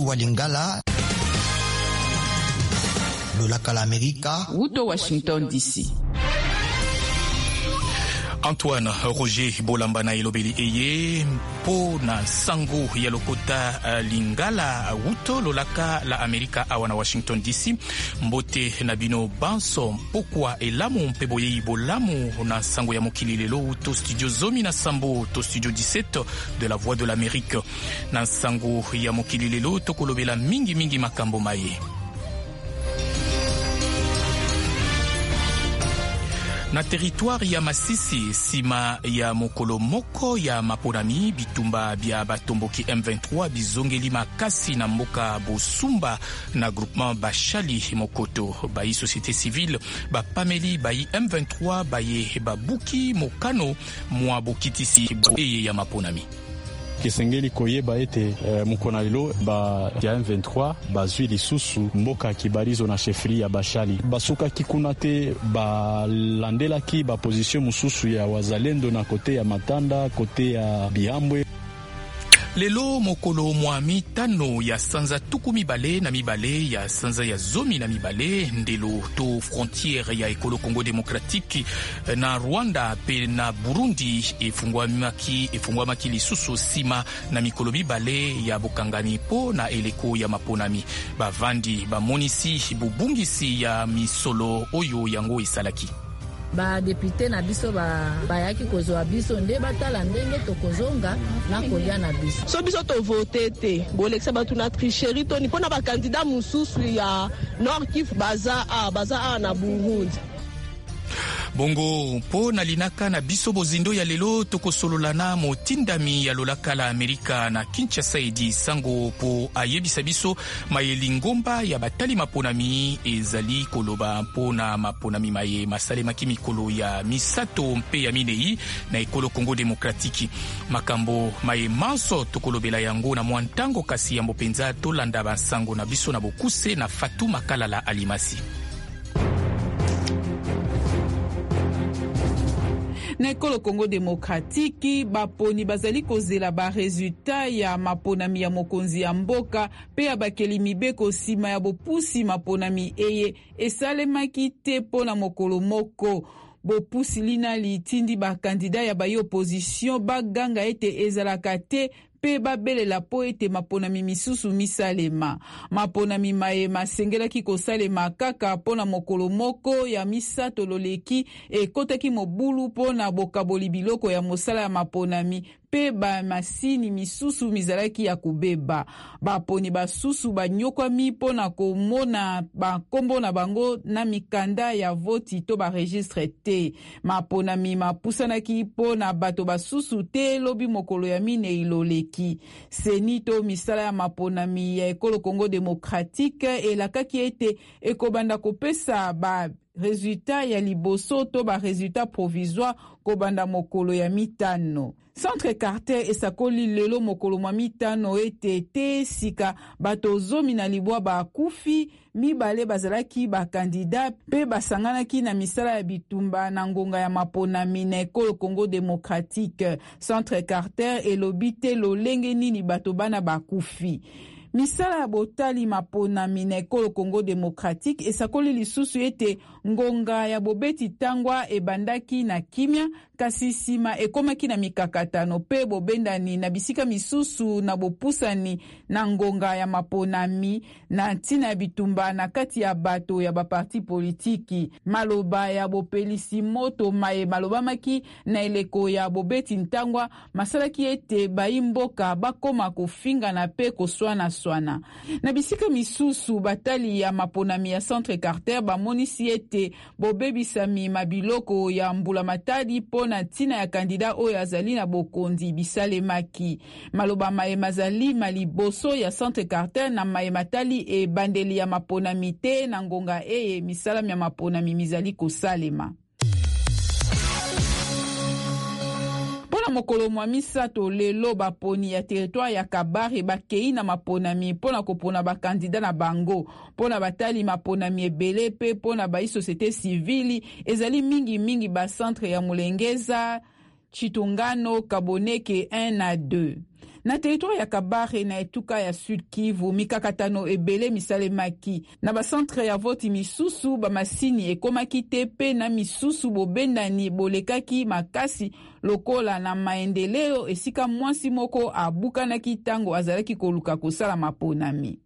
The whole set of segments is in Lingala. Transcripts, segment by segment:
wa Lingala, lolaka la Amerika, Wuto Washington DC. Antoine Roger Bolambana elobeli eye po na sango ya lokota Lingala wuto lolaka la Amerika awana Washington DC. Mbote na bino banso pokwa elamu mpeboye bolamu na sango ya mokili lelo to studio zomi na sambo to studio 17 de la Voix de l'Amérique. Na sango ya mokili lelo to kolobela mingi makambo maye. Na territoire ya Masisi sima ya mokolo moko ya maponami bitumba bia batomboki M23 bizongeli makasi na mboka Bosumba na groupement Bashali Mokoto bayi société civile bapameli bayi M23 baye babuki mokano mwa bokitisi eye ya maponami. Kesengeli koyeba ete mukona lelo ba ya M23 bazwi lisusu mboka kibarizo na chefri ya Bashali basuka kikuna te balandela ki ba position mususu ya wazalendo na kote ya Matanda kote ya Bihambwe. Lelo mokolo mwami tano ya sanza tukumi bale na mibale ya sanza ya zomi na mibale ndelo to frontière ya ekolo Congo démocratique na Rwanda pe na Burundi efungwamaki lisusu sima na mikolo mibale ya bokangani po na eleko ya maponami bavandi bamonisi bubungisi ya misolo oyo yango esalaki. Ba député na biso bayaki kozwa biso nde batala ndenge tokozonga na kolia na biso. So biso to voter te bolekisa batu na tricherie to ni pona ba candidat mususu ya Nord Kivu baza na Burundi. Bongo po na linaka na biso bozindo ya lelo tokosololana motindami ya lolaka la Amerika na Kinshasa edi sango po ayebisa biso mayeli ngomba ya batali maponami ezali koloba po na maponami maye masalemaki mikolo ya misato mpe ya minei na ekolo Congo Démocratique. Makambo maye manso tokolobela yango na mwantango kasi ya mbopenza tolanda basango na biso na bokuse na Fatou Makalala Alimasi. Na ekolo Congo Démocratique baponi bazali kozela ba resultat ya maponami ya mokonzi ya mboka pe ya bakeli mibeko sima ya bopusi maponami eye esalemaki te pona mokolo moko. Bopusi lina litindi ba kandida ya bayi opposition baganga ete ezalaka te pe babelela po ete maponami misusu misalema. Maponami maye masengelaki kosalema kaka pona mokolo moko ya misato loleki ekotaki mobulu pona bokaboli biloko ya mosala ya maponami pe ba masini misusu mizalaki ya kubeba. Baponi basusu banyokwami pona komona bakombo na bango na mikanda ya voti to ba registre te. Maponami mapusanaki pona bato basusu te lobi mokolo ya mine iloleki. Senito misala ya maponami ya ekolo Congo Démocratique elakaki ete ekobanda kopesa ba resultat ya liboso to ba resultat provisoire kobanda mokolo ya mitano. Centre Carter esakoli lelo mokolo mwa mitano ete te sika bato zomi na libwa bakufi mibale bazalaki bakandida pe basanganaki na misala ya bitumba na ngonga ya maponami na ekolo Congo Démocratique. Centre Carter elobi te lolenge nini bato bana bakufi. Misala ya botali maponami na ekolo Congo Démocratique esakoli lisusu ete ngonga ya bobeti tangwa ebandaki na kimia kasi sima ekomaki na mikakatano pe bobendani na bisika misusu na bopusani na ngonga ya maponami na ntina ya bitumba na kati ya bato ya baparti politiki. Maloba ya bopelisi moto maye malobamaki na eleko ya bobeti ntangwa masalaki ete bayimboka bakoma kofinga na pe koswana swana. Na bisika misusu batali ya maponami ya Centre Carter bamonisi ete bobebisami mabiloko ya mbula matadi pona tina ya kandida oyo azali na bokonzi bisalemaki. Maloba maye mazali maliboso ya Centre Carter na maye matali e bandeli ya maponami te na ngonga eye misalami ya maponami mizali kosalema. Mokolo mwa misato lelo baponi ya territoire ya Kabare bakei na maponami pona kopona bakandida na bango pona batali maponami ebele pe pona ba société civile ezali mingi ba centre ya Mulengeza, Chitungano, Kaboneke 1 na 2. Na territoire ya Kabare na etuka ya Sud Kivu, mikakatano ebele misalemaki. Na bacentre ya voti misusu bamasini ekomaki te pe na misusu bobendani bolekaki makasi lokola na maendeleo esika mwasi moko abukanaki tango azalaki koluka kosala maponami.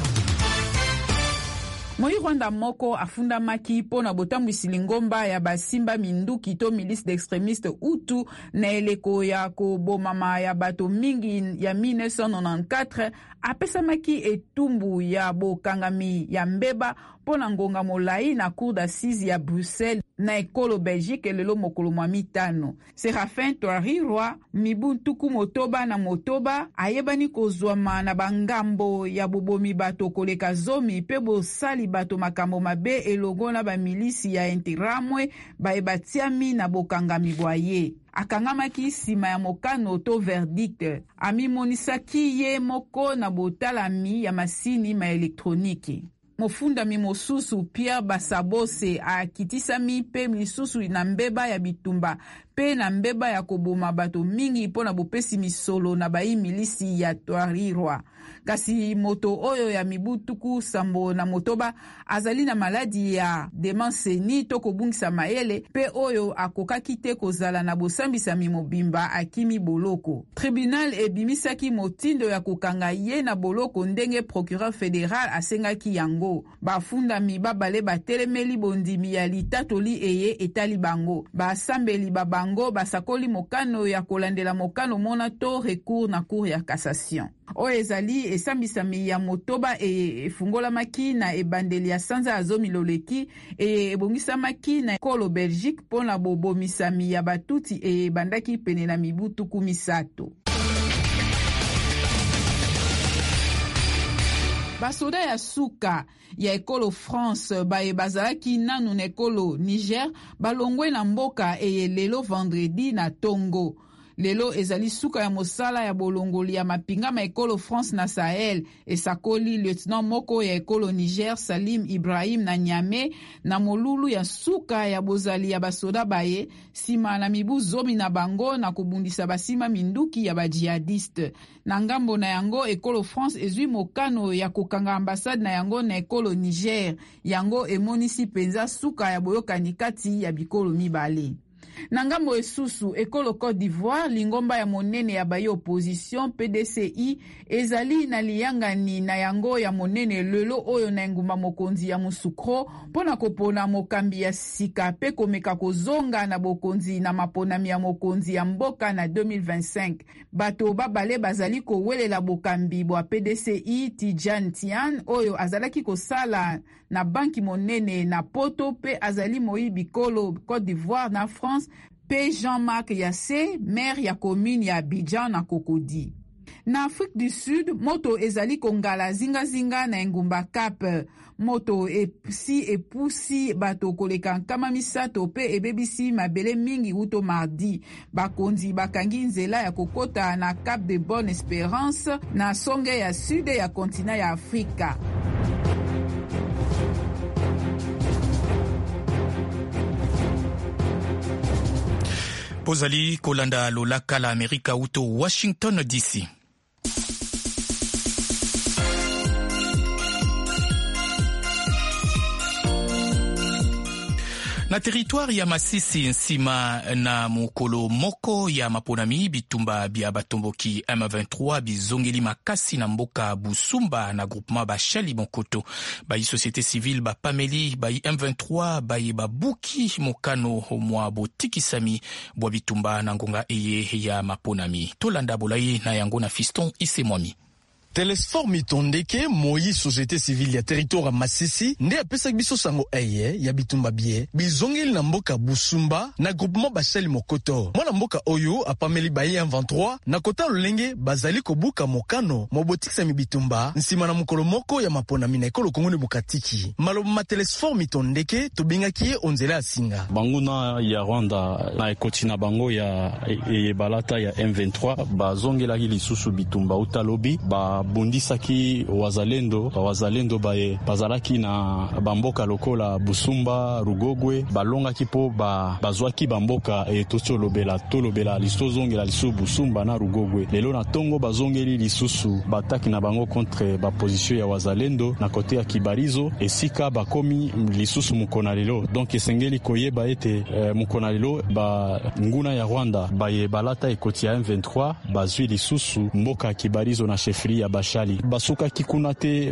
Moi Rwanda moko afundamaki pona botambwisi lingomba ya basimba minduki to milice d'extrémiste Hutu na eleko ya kobomama ya bato mingi ya 1994 apesamaki etumbu ya bokangami ya mbeba pona ngonga molai na cour d'assises ya Bruxelles na ekolo Belgique lelo mokolo mwa mitano. Séraphin Twarirwa mibu ntuku motoba na motoba ayebani kozwama na bangambo ya bobomi bato koleka zomi pe bosali bato makambo mabe elongo na bamilisi ya Interamwe baebatiami na bokangami bwaye. Akangamaki sima ya mokano to verdict amimonisaki ye moko na botalami ya masini ma elektroniki. Mofundami mosusu Pierre Basabose akitisami pe misusu na mbeba ya bitumba pe na mbeba ya koboma bato mingi pona bopesi misolo na bai milisi ya Twarirwa. Kasi moto oyo ya mibutuku sambo na motoba azali na maladi ya demenseni to kobungisa mayele pe oyo akokaki te kozala na bosambisa mimobimba akimi boloko. Tribunal ebimisaki motindo ya kokanga ye na boloko ndenge procureur fédéral asengaki yango. Bafundami babale batelemeli bondimi ya litatoli eye etali bango. Basambeli babango basakoli mokano ya kolandela mokano mona to recours na cour ya cassation. Oyo ezali esambisami ya motoba efungolamaki na ebandeli ya sanza ya zomi loleki ebongisamaki na ekolo Belgique pona bobomisami ya batuti ebandaki pene na mibutuku misato. Basoda ya suka ya ekolo France bazalaki nanu na ekolo Niger balongwe na mboka lelo vendredi na Tongo. Lelo ezali suka ya mosala ya bolongoli ya mapinga ma ekolo France na Sahel esakoli lieutenant moko ya ekolo Niger Salim Ibrahim na Niamey na molulu ya suka ya bozali ya basoda baye sima na mibu zomi na bango na kobundisa basima minduki ya bajihadiste. Na ngambo na yango ekolo France ezwi mokano ya kokanga ambassade na yango na ekolo Niger yango emonisi penza suka ya boyokani kati ya bikolo mibale. Na ngambo esusu ekolo Côte d'Ivoire lingomba ya monene ya baye opposition PDCI ezali na liyangani na yango ya monene lelo oyo na ngumba mokonzi ya musukro pona kopona mokambi ya sika pe komeka kozonga na bokonzi na maponami ya mokonzi ya mboka na 2025. Bato babale bazali kowelela bokambi bwa PDCI Tidjane Tian oyo azalaki kosala na banki monene na poto pe azali moyibi kolo Côte d'Ivoire na France pe Jean-Marc Yassé, maire ya commune ya Abidjan na Cocody. Na Afrique du Sud, moto ezali kongala zinga na engumba Cap. Moto epusi bato koleka nkama misato pe ebebisi mabele mingi uto mardi. Bakonzi bakangi nzela ya kokota na Cap de Bonne Espérance na songe ya sud ya kontina ya Afrika. Pozali kolanda lolaka la Amerika uto Washington DC. Na territoire ya Masisi nsima na mukolo moko ya maponami bitumba bia batomboki M23 bizongeli makasi na mboka Busumba na groupement Bashali Monkoto bayi société civile ba Pameli bayi M23 bayi babuki mokano mwa botikisami bwa bitumba na ngonga eye ya maponami tolanda bolai na yango na Fiston Isemwami. Telesfor mitondeke moyi société civile ya territoire Masisi nde apesa biso sango eye ya bitumba bie bizongeli na mboka Busumba na groupement Bashali Mokoto. Mwana mboka oyo apameli bayi M23 na kota lolenge bazali kobuka mokano mobotikisa mibitumba nsima na mukolo moko ya maponami na ekolo Kongo Bukatiki. Maloba ma Telesfor mitondeke tobingaki ye onzela asinga. Banguna ya Rwanda na ekotina bango ya balata ya M23 bazongela lisusu bitumba utalobi ba babundisaki wazalendo baye bazalaki na bamboka lokola Busumba, Rugogwe, balongaki po bazwaki bamboka tolobela lisozongela lisu Busumba na Rugogwe. Lelo na tongo bazongeli lisusu bataki na bango contre baposition ya wazalendo na kote ya Kibarizo, esika bakomi lisusu mukona lelo. Donc esengeli koyeba ete mukona lelo ba nguna ya Rwanda baye balata ekoti ya M23 bazwi lisusu mboka Kibarizo na chefri ya Bashali. Basuka kikuna te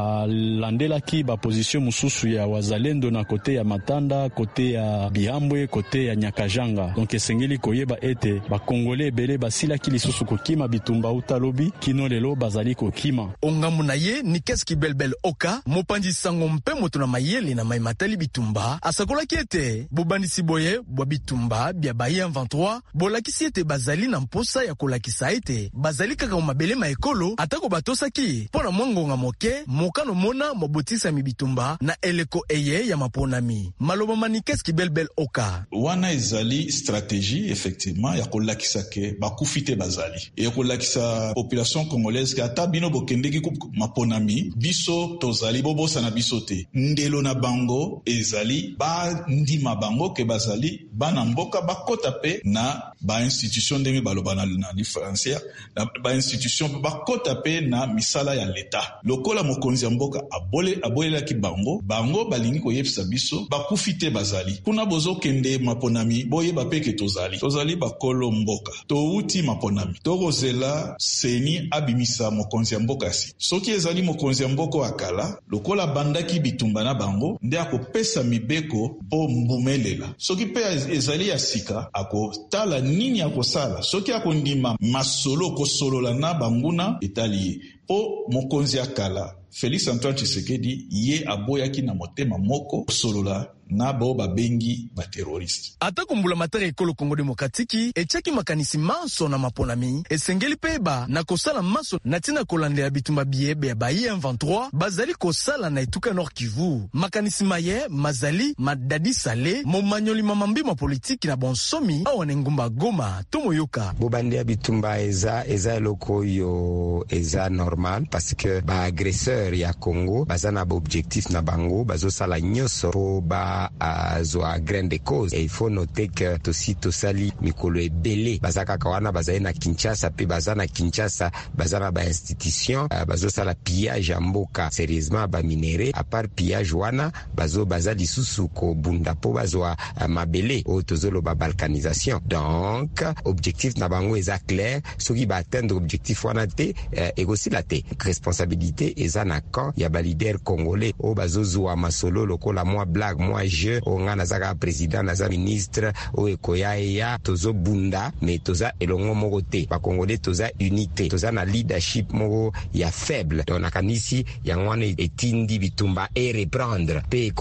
balandelaki baposition mususu ya wazalendo na kote ya Matanda, kote ya Bihambwe, kote ya Nyakajanga. Donc esengeli koyeba ete bakongole ebele basilaki lisusu kokima bitumba utalobi kino lelo bazali kokima. Ongamu na ye ni keski belbel oka mopanzi sango mpe moto na mayele na maimatali bitumba asakolaki ete bobandisi boye bwa bitumba bya baye 23 bolakisi ete bazali na mposa ya kolakisa ete bazali kaka mabele maekolo atako batosaki pona mwangonga moke mokano mona mobotisa mibitumba na eleko eye ya maponami maloba mani keski belbel oka wana ezali stratégie effectivement ya kolakisa ke bakufite bazali et kolakisa population congolaise ke ata bino bokendeki maponami biso tozali bobosa na biso te ndelo na bango ezali ba ndima bango ke bazali bana mboka bakota pe na ba institution ndenge baloba na différencier ba institution bakota pe na misala ya leta lokola mokonzi ya mboka abolelaki bango balingi koyebisa biso bakufite bazali kuna bozo kende maponami boyeba peke tozali bakolo mboka touti maponami tokozela seni abimisa mokonzi ya mboka si soki ezali mokonzi ya mboka akala lokola bandaki bitumba na bango nde akopesa mibeko po mbumelela soki pe ezali ya sika akotala nini akosala soki akondima masolo kosolola na banguna etali po mokonzi akala Félix Antoine Tshisekedi ye aboyaki na motema moko solola na bao babengi ba terroriste. Ata kumbula matari ekolo Kongo Demokratiki etiaki makanisi maso na maponami esengeli peba na kosala maso na tina kolande ya bitumba biebe ya bayi M23 bazali kosala na etuka Nord Kivu. Makanisi maye mazali madadi sale momanyoli mamambi ma politiki na bonsomi awa ngumba Goma tomoyoka. Bobande ya bitumba eza eloko yo eza normal parce que ba agresseur ya Congo bazana ba objectif na bango bazo sala nyoso po ba zoa grande cause et il faut noter que tosito sali mikolo ebele bazaka kawana bazali na Kinshasa pe bazana Kinshasa bazana ba institution bazo sala pillage ya mboka sérieusement ba minere à part pillage wana bazali susu ko bunda po bazoa mabele o tozolo ba balkanisation donc objectif na bango eza clair soki ba atteindre objectif wana te egosi la te responsabilité eza na camp ya ba leader congolais o bazozo masolo lokola moi blague moi je onga nazaka président naza ministre o ekoya ya tozo bunda mais toza elongo moko te ba congolais toza unité toza na leadership moko ya faible donc nakanisi yangwana etindi bitumba et reprendre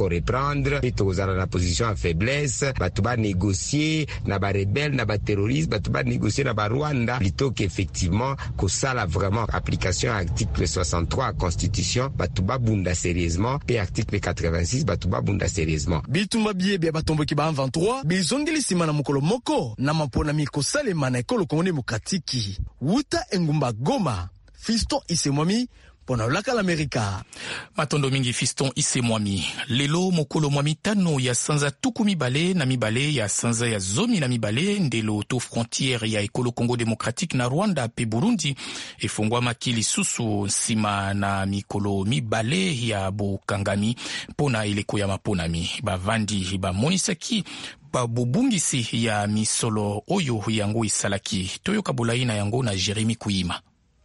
pe toza na position à faiblesse batu ba négocier na ba rebelle na ba terroriste batu ba négocier na ba Rwanda plutôt qu'effectivement ko sala vraiment application à article 63 constitution batu ba bunda sérieusement pe article 86 batu ba bunda sérieusement bitumba biebe batomboki ba 23 bizongeli sima na mokolo moko na mapona mikosalema na ekolo Kongo Demokratiki wuta engumba Goma Fiston Isemwami pona laka l'Amerika. Matondo mingi Fiston Isemwami. Lelo mokolo mwami tano ya sanza tuku mibale na mibale ya sanza ya zomi na mibale ndelo to frontière ya ekolo Congo Démocratique na Rwanda pe Burundi efungwa makili susu sima na mikolo mibale ya bokangami pona eleko ya maponami bavandi ba monisaki babubungisi ya misolo oyo yango isalaki toyoka bulaina yango na Jeremy Kuyima.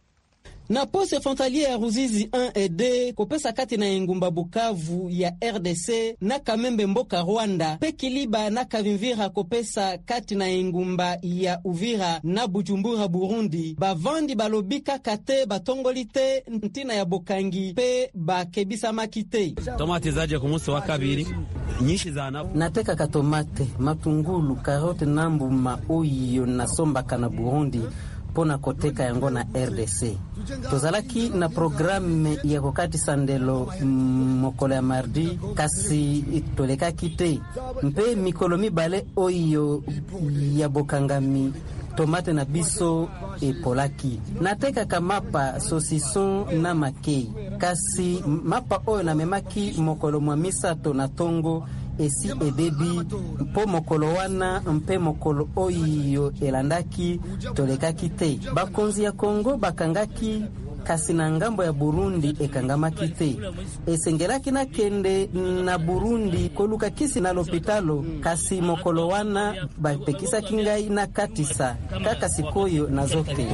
Na poste frontalier ya Ruzizi 1 et 2 kopesa kati na engumba Bukavu ya RDC na Kamembe mboka Rwanda pe Kiliba na Kavimvira kopesa kati na engumba ya Uvira na Bujumbura Burundi bavandi balobika kate batongolite ntina ya bokangi pe bakebisa makite tomate zaje ku munsi wa kabiri nyinshi zana nateka katomate matungulu karote nambuma oyo nasomba kana Burundi pona koteka yango na RDC. Tozalaki na programme ya kokati sandelo mokolo ya mardi kasi toleka kite mpe mikolo mibale oyo ya bokangami tomate na biso epolaki. Natekaka mapa saucisson na makei. Kasi mapa oyo namemaki mokolo mwa misato na tongo esi ebebi mpo mokolo wana mpe mokolo oyo elandaki tolekaki te. Bakonzi ya Kongo bakangaki kasi na ngambo ya Burundi ekangamaki te. Esengelaki na kende na Burundi koluka kisi na lopitalo, kasi mokolo wana bapekisaki ngai na katisa kaka sikoyo nazoke.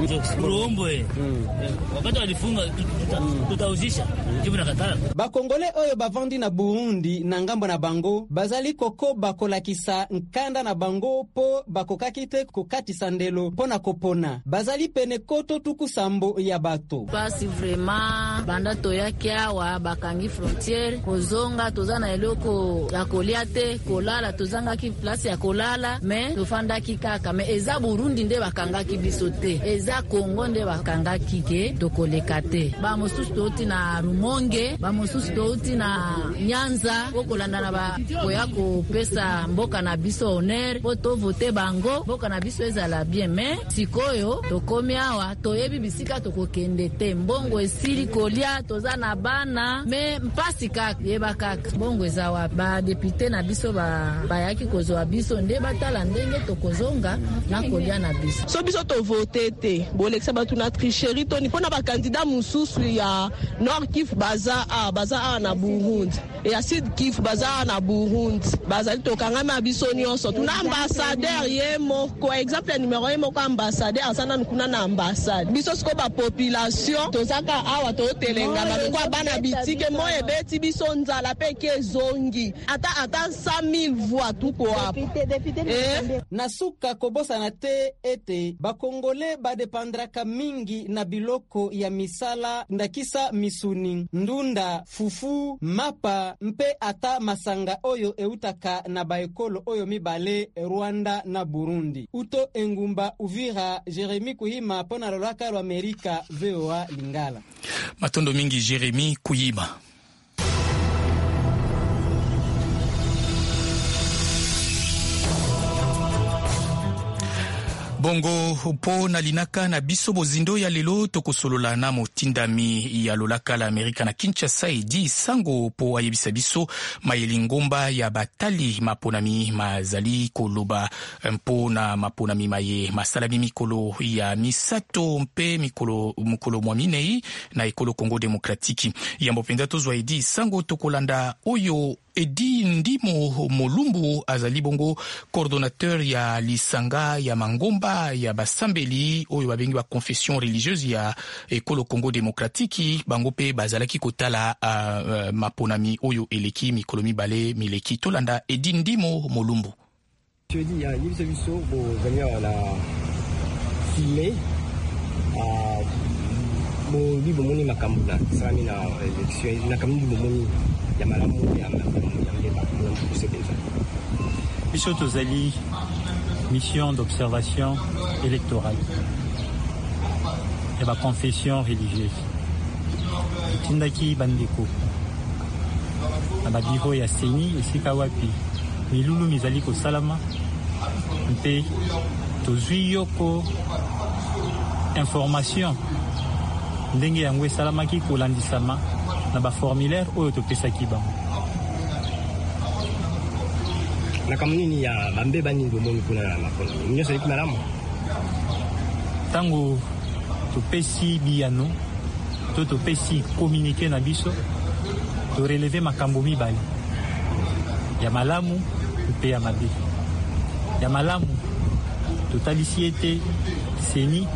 Bakongole oyo bavandi na Burundi na ngambo na bango bazali koko bakolakisa nkanda na bango po bakokaki te kokatisa ndelo po na kopona. Bazali pene koto tuku sambo ya bato. Pasi vraiment banda toyaki awa bakangi frontiere kozonga tozana eloko ya kolia te kolala tozangaki place ya kolala me tofandaki kaka me eza Burundi nde bakangaki biso te eza Kongo nde bakangaki ke tokoleka te. Ba mosusu touti na Rumonge ba mosusu touti na Nyanza okolanda na ba koya kopesa mboka na biso honneur po to vote bango mboka na biso ezala bien me sikoyo tokomi awa toyebi bisika tokokende te mbongo esili kolia toza na bana me mpasi kaka yeba kaka mbongo ezawa ba député na biso bayaki kozwa biso nde batala ndenge tokozonga na kolia na biso so biso to vote te bolekisa batu na tricherie toni pona ba candidat mususu ya Nord Kivu baza na Burundi et ya Sud Kivu baza na Burundi bazali tokangama biso nyonso tuna ambassadeur yemo ko exemple numéro yemo ko ambassadeur asana nkuna na ambassade biso siko ba population tozaka awa to telengana kwa bana bitike moye beti biso nzala peke zongi ata 100,000 voix tuko hapo nasuka kobosa na te ete bakongole badepandraka mingi na biloko ya misala ndakisa misuni ndunda fufu mapa mpe ata masanga oyo eutaka na baekolo oyo mibale Rwanda na Burundi. Uto Engumba Uvira Jeremy Kuhima pona lolaka lwa Amerika VOA Lingala. Matondo mingi Jeremy Kuhima. Bongo po na linaka na biso bozindo ya lelo tokosolola na motindami ya lolaka la Amerika na Kinshasa edi sango po ayebisa biso mayeli ngomba ya batali maponami mazali koloba mpo na maponami maye masalami mikolo ya misato mpe mukolo mwa minei na ekolo Kongo Demokratiki ya mopenda tozwa edi sango tokolanda oyo Edi Ndimo Molumbu azali bongo coordonnateur ya lisanga ya mangomba ya basambeli oyo babengi ba confession religieuse ya ekolo Kongo Demokratiki bango pe bazalaki kotala maponami oyo eleki mikolo mibale mileki tolanda Edi Ndimo Molumbu. Je dis ya yibisa biso bo zanya la filmer bo bibo moni makambula sami na election na kambi bo moni ya malamu ya biso tozali mission d'observation électorale et ba confession religieuse tindaki bandeko na babiro ya seni esika wapi milulu mizali ko salama mpe tozwi yoko information ndenge yango esalamaki kolandisama na ba formulaire oyo topesaki bango na kamunini ya bambe bani bomoni kuna na makono nyonso eki malamu tango topesi biyano to topesi communiqué na biso to relever makambo mibale ya malamu mpe ya mabe ya malamu totalisi ete seni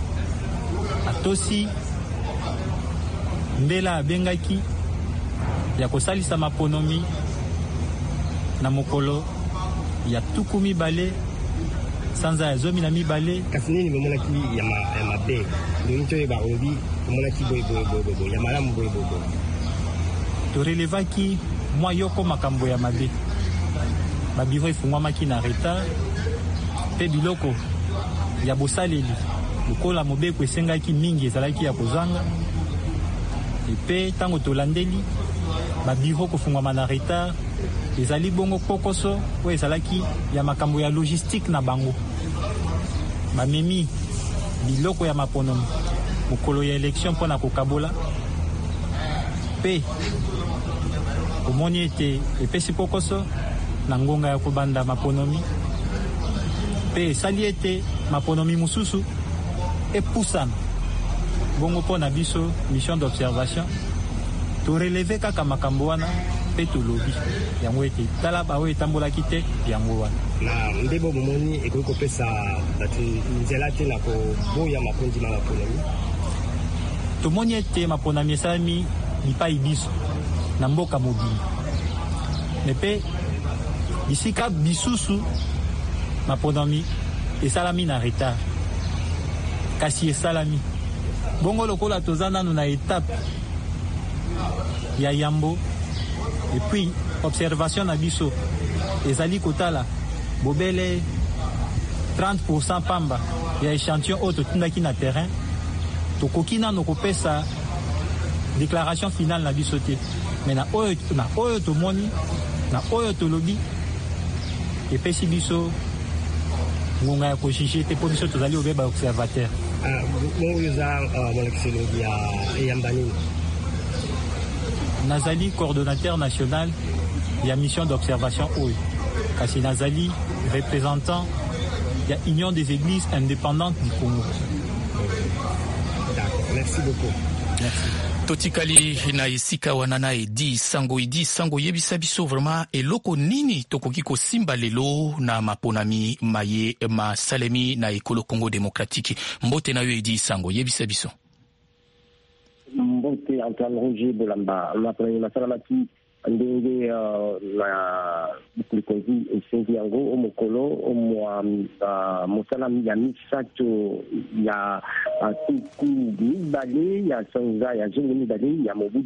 atosi mbela abengaki ya kosalisa maponomi na mokolo ya tuku mibale sanza ya zomi na mibale kasi nini bomonaki ya mabe ndonito yeba obi bomonaki boy ya malamu boy torelevaki mwa yoko makambo ya mabe babiro efungwamaki na retard mpe biloko ya bosaleli lokola mobeko esengaki mingi ezalaki ya kozanga epe ntango tolandeli babiro kofungwama na retard ezali bongo kokoso oyo ezalaki ya makambo ya logistique na bango bamemi biloko ya maponomi mokolo ya élection mpona kokabola mpe omoni ete epesi pokoso na ngonga ya kobanda maponomi mpe esali ete maponomi mosusu epusana bongo mpona biso mission d'observation toreleve kaka makambo wana mpe tolobi yango ete tala baoyo etambolaki te yango wana na ndebo bomoni ekoki kopesa bato nzela te na koboya makondima maponomi. tomoni ete maponami esalami bipai biso na mboka mobili me mpe bisika bisusu maponami esalami na retard kasi esalami bongo lokola toza nanu na etape ya yambo epuis observation na biso ezali kotala bobele 30% pamba ya échantillon oyo totindaki na terrain tokoki nano kopesa déclaration finale na biso te me na oyo tomoni na oyo tolobi epesi biso ngonga ya kojuge te mpo biso tozali obe baobservateur. bongo yoza molakisologi ya eyamba nini? nazali coordonnateur national ya mission d'observation oyo kasi nazali représentant ya Union des églises indépendantes du Congo. D'accord, merci beaucoup. Merci. totikali na esika wana na edi sango yebisa biso vraiment eloko nini tokoki kosimba lelo na maponami maye masalemi na ekolo Congo démocratique. Mbote na yo edi sango yebisa biso. Mbote Antoine Roger Bolamba maponami masalamaki ndenge na bukulikonzi esengi yango omokolo omwa mosala ya misato ya tuku mibale ya sanza ya zongo mibale ya mobu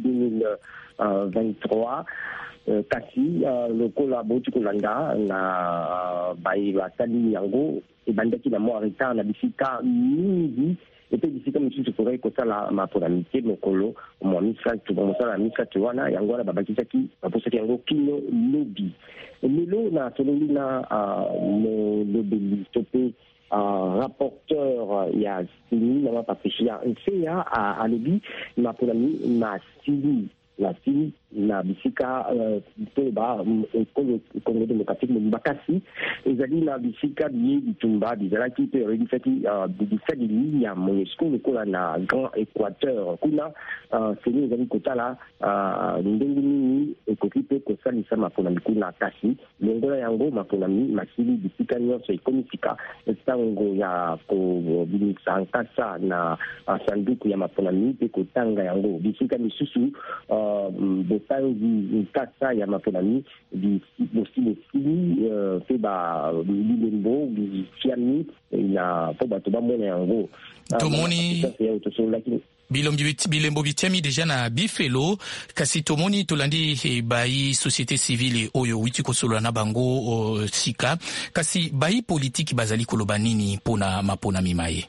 2023 kasi lokola bauti kolanda na baye basali yango ebandaki na mwa retard na bisika mingi epe bisika misusu tokai kosala maponami te mokolo mwa misato mosala ya misato wana yango wana babakisaki baposaki yango kino lobi lelo na sololi na molobeli to mpe rapporteur ya sini na mapatricia nseya alobi maponami masili na bisika toba Congo démocratique makasi ezali na bisika biye bitumba bizalaki pe redifaki bisadili ya MONUSCO lokola na Grand Équateur kuna seni ezali kotala ndenge nini ekoki pe kosalisa maponami kuna kasi longola yango maponami masili bisika nyonso ekomisika ntango ya kobimisa nkasa na sanduku ya maponami pe kotanga yango bisika misusu botangi nkasa ya maponami bosili pe bilembo bifiami na po bato bamona yango tomoni bilembo bitiami deja na bifelo kasi tomoni tolandi bayi société civile oyo witi kosolola na bango sika kasi bayi politiki bazali koloba nini mpona maponami maye?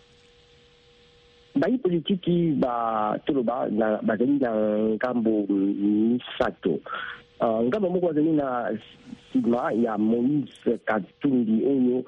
bayi politiki toloba bazali na ngambo misato ngambo moko bazali na sima ya Moïse Katumbi oyo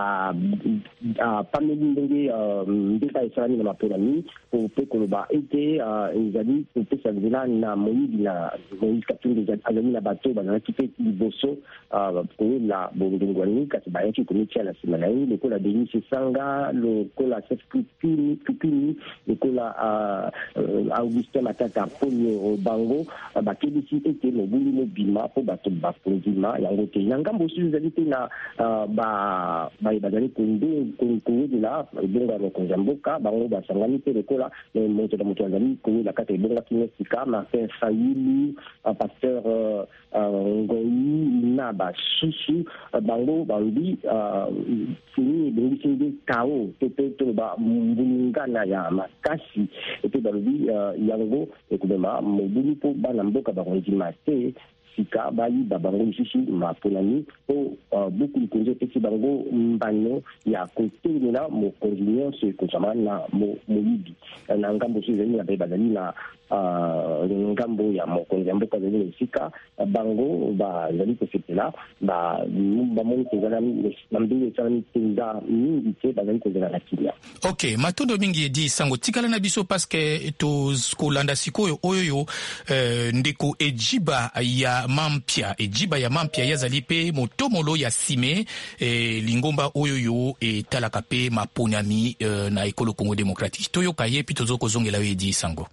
pameli ndenge mbeka esalami na maponami pe koloba ete ezali kopesa nzela na moyibi na Moïse Katumbi azali na bato bazalaki pe liboso koyela bongengwani kasi bayaki komitia na nsima na ye lokola Denis Esanga lokola Seth Kupini lokola Augustin Matata Ponyo bango bakebisi ete mobulu mobima mpo bato bakondima yango te na ngambo osusu ezali te na bazali kowelela ebonga ya mokonzi ya mboka bango basangani mpe lokola moto na moto azali kowelela kati ebongaki nesika Martin Fayulu Pasteur Ngoyi na basusu bango balobi sini ebongisi nde kao pe toloba mbulungana ya makasi epe balobi yango ekomema mobulu mpo bana mboka bakondima te sika bayiba bango lisusu maponami mpo buku likonzi epesi bango mbano ya kotelemela mokonzi nyonso ekozama na moyibi na ngambo oso ezali na baye bazali na ngambo ya mokonzi ya mboka azali na esika bango bazali kosepela bamoni kozala bambeli esalami mpenza mingi te bazali kozala na kimia. Ok, matondo mingi edi sango tikala na biso paske tokolanda sikoyo oyo ndeko ejiba ya mampia yazali pe motomolo ya sime lingomba oyo etalaka pe maponami na ekolo Congo démocratique toyoka ye pi tozokozongela yo edi sango.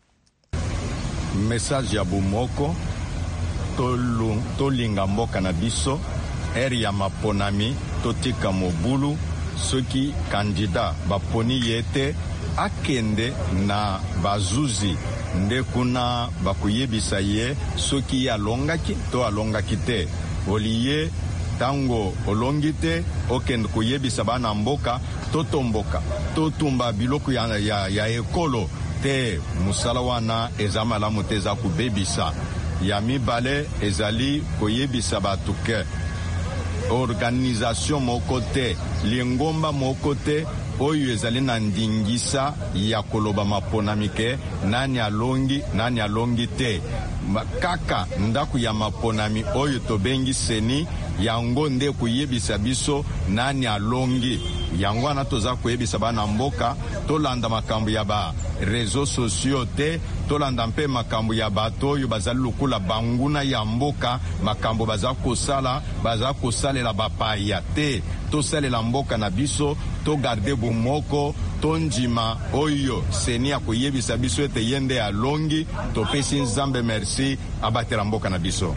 Message ya bomoko tolinga mboka na biso eri ya maponami totika mobulu soki kandida baponi yete akende na bazuzi nde kuna bakuyebisa ye soki alongaki to alongaki te oliye tango olongi te okende kuyebisa bana mboka totomboka totumba biloko ya ekolo te musala wana eza malamu te eza kubebisa ya mibale ezali koyebisa batu ke organisation moko te lingomba moko te oyo ezali na ndingisa ya koloba maponami ke nani alongi te kaka ndako ya maponami oyo tobengi seni yango nde kuyebisa biso nani alongi yango wana toza kuyebisa bana mboka tolanda makambo ya ba réseaux sociaux te tolanda mpe makambo ya bato oyo bazali lokula banguna ya mboka makambo baza kosalela bapaya te tosalela mboka na biso togarde bomoko tonjima oyo seni akoyebisa biso ete yende alongi topesi nzambe merci abatela mboka na biso.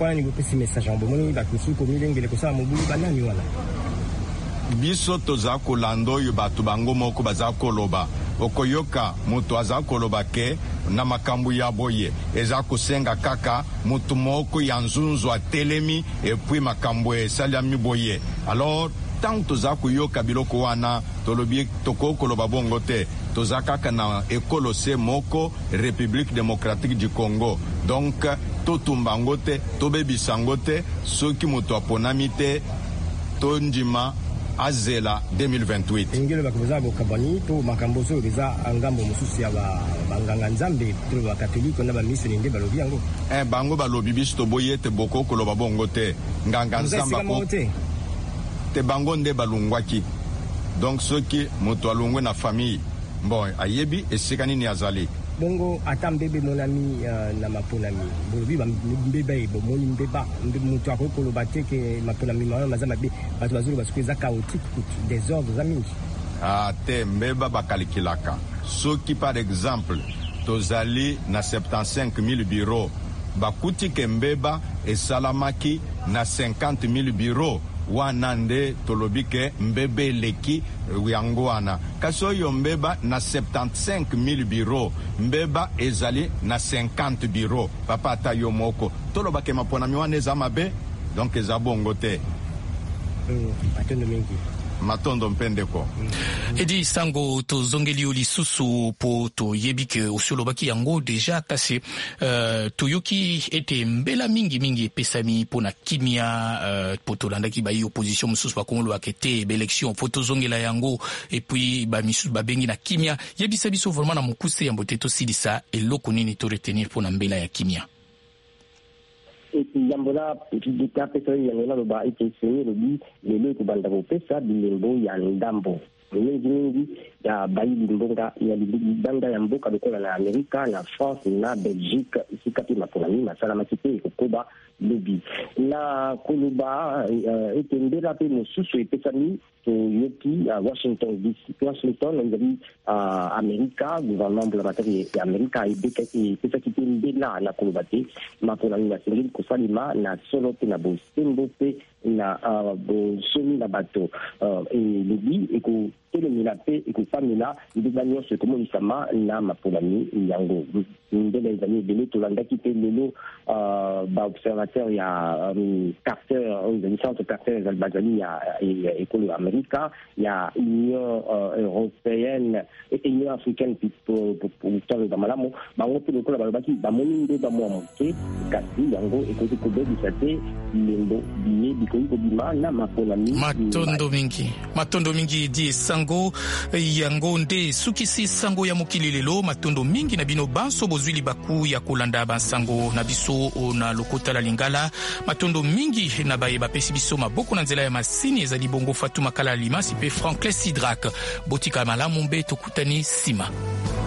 Biso toza kolanda oyo bato bango moko baza koloba okoyoka mutu aza koloba ke na makambo ya boye eza kosenga kaka mutu moko ya nzunzu atelemi epui makambo esalami boye. Alors tant toza koyoka biloko wana tolobi tokokoloba bongo te toza kaka na ekolo se moko République démocratique du Congo donc totumbango te tobebisango te soki mutu aponami te tonjima azela 2028 ngelo bakoza bokabani to makambo so beza angambo mususu ya banganga nzambe to ba katolika na ba misiri nde balobi yango bango balobi biso to boyete boko koloba bongo te nganga nzamba ko te bango nde balungwaki donc soki mutu alungwe na famille bon ayebi esika nini azali bongo ata mbebe monami na maponami bolobi mbebe bomoni mbeba mutu akokoloba te ke maponami maza mabe bato bazolo basukeza chaotique désordre za mingi te mbeba bakalikilaka soki par exemple tozali na 75,000 bureaux bakuti ke mbeba esalamaki na 50,000 bureaux wana nde tolobi ke mbebe leki yango wana kasi oyo mbeba na 75,000 bureaux mbeba ezali na 50 bureaux papa ata yo moko toloba ke maponami wana eza mabe donc eza bongo te atondo mingi matondo mpendeko edi sango tozongeli yo lisusu po toyebi ke osolobaki yango deja kasi toyoki ete mbela mingi epesami mpona kimia po tolandaki bayi opposition mosusu bakongolobaka ete baélection po tozongela yango epuis bamisusu babengi na kimia yebisa biso vraiment na mokuse yambo te tosilisa eloko nini toretenir mpona mbela ya kimia. Jambo la pesa yango naloba ete seni lobi lelo ekobanda kopesa bilembo ya ndambo mingi ya bayi limbonga ya libanda ya mboka lokola na Amerika na France na Belgique esika pe maponami masalamaki te ekokoba lobi na koloba ete mbela pe mosusu epesami toyoki Washington ezali Amerika gouvernement mbulamatari ya Amerika epesaki pe mbela na koloba te maponami nasengeli kosalema na solo pe na bosembo pe na bosomi na bato lobi ekotelemela pe ekopamela mbeba nyonso ekomonisama na maponami yango mbela ezali ebele tolandaki ete lelo baobservateur ya Carter, le centre Carter bazali ya ekolo ya Amerika, ya Union européenne et Union africaine pour toloba malamu bango mpe lokola balobaki bamoni nde bamwa moke kasi yango ekoki kobebisa te lembo biye bikoki kobima na maponami matondo mingi di sango yango nde sukisi sango ya mokili lelo. Matondo mingi na bino banso bozwi libaku ya kolanda bansango na biso na lokota la lingala. Matondo mingi na baye bapesi biso maboko na nzela ya masini ezali bongo Fatuma Kala Limasi pe Franklin Sidrak. Botika malamu mbe tokutani sima.